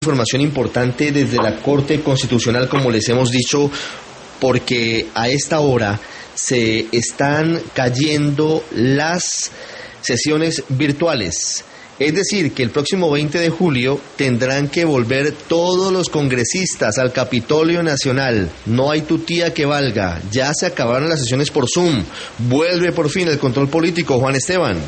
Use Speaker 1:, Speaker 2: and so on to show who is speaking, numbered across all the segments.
Speaker 1: Información importante desde la Corte Constitucional, como les hemos dicho, porque a esta hora se están cayendo las sesiones virtuales. Es decir, que el próximo 20 de julio tendrán que volver todos los congresistas al Capitolio Nacional. No hay tutía que valga. Ya se acabaron las sesiones por Zoom. Vuelve por fin el control político, Juan Esteban.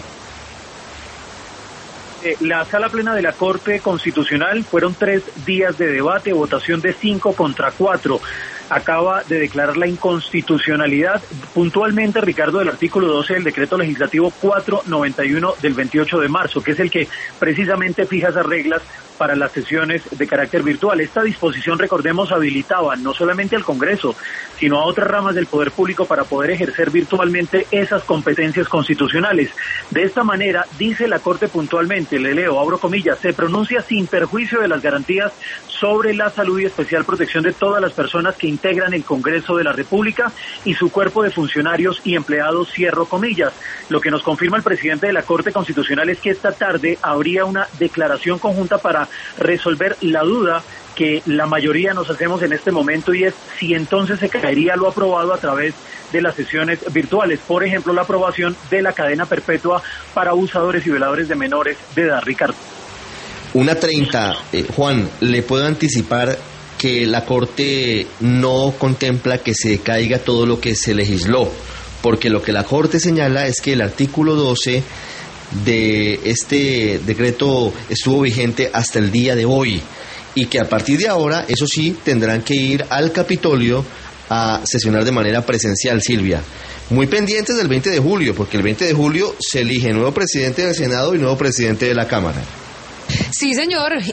Speaker 2: La sala plena de la Corte Constitucional fueron 3 días de debate, votación de 5 contra 4. Acaba de declarar la inconstitucionalidad puntualmente, Ricardo, del artículo 12 del decreto legislativo 491 del 28 de marzo, que es el que precisamente fija esas reglas para las sesiones de carácter virtual. Esta disposición, recordemos, habilitaba no solamente al Congreso, sino a otras ramas del poder público para poder ejercer virtualmente esas competencias constitucionales. De esta manera, dice la Corte puntualmente, le leo, abro comillas, se pronuncia sin perjuicio de las garantías sobre la salud y especial protección de todas las personas que integran el Congreso de la República y su cuerpo de funcionarios y empleados, cierro comillas. Lo que nos confirma el presidente de la Corte Constitucional es que esta tarde habría una declaración conjunta para resolver la duda que la mayoría nos hacemos en este momento, y es si entonces se caería lo aprobado a través de las sesiones virtuales, por ejemplo, la aprobación de la cadena perpetua para abusadores y violadores de menores de edad. Ricardo.
Speaker 1: 1:30, Juan, le puedo anticipar que la Corte no contempla que se caiga todo lo que se legisló, porque lo que la Corte señala es que el artículo 12 de este decreto estuvo vigente hasta el día de hoy, y que a partir de ahora, eso sí, tendrán que ir al Capitolio a sesionar de manera presencial, Silvia. Muy pendientes del 20 de julio, porque el 20 de julio se elige nuevo presidente del Senado y nuevo presidente de la Cámara.
Speaker 3: Sí, señor,